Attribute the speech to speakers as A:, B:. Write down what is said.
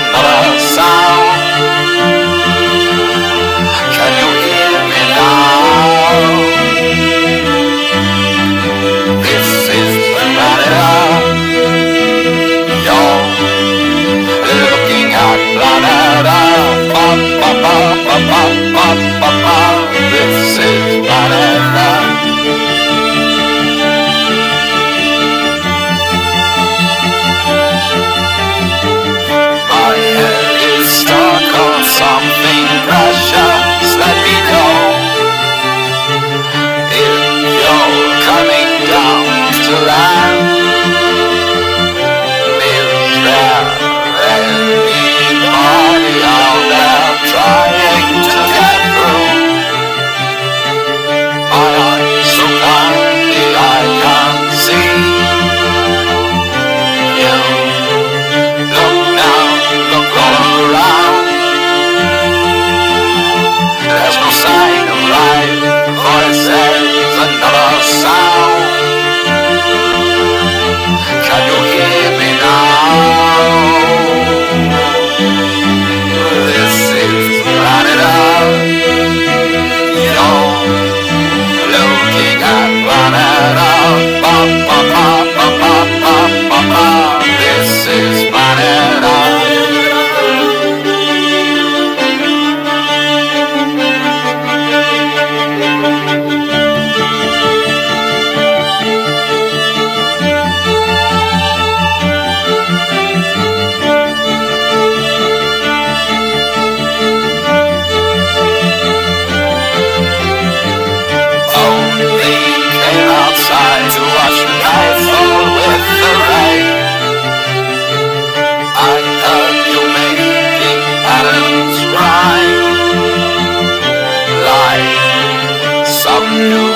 A: another sound. Can you hear me now? This is planet. You're looking at planet. Ba ba ba ba ba ba ba ba. This is planet. My head is stuck on something precious. Let me know if you're coming down to land. Is there anybody out there trying to get through? My eyes so blindly I can't see you. Look now, look all around. There's no sign of life, voices, another sound. Can you hear me now? This is planet Earth. You're looking at planet Earth. Ba ba ba ba ba ba ba ba. This is planet Earth. Only came outside to watch the night fall with the rain. I heard you making patterns rhyme like some new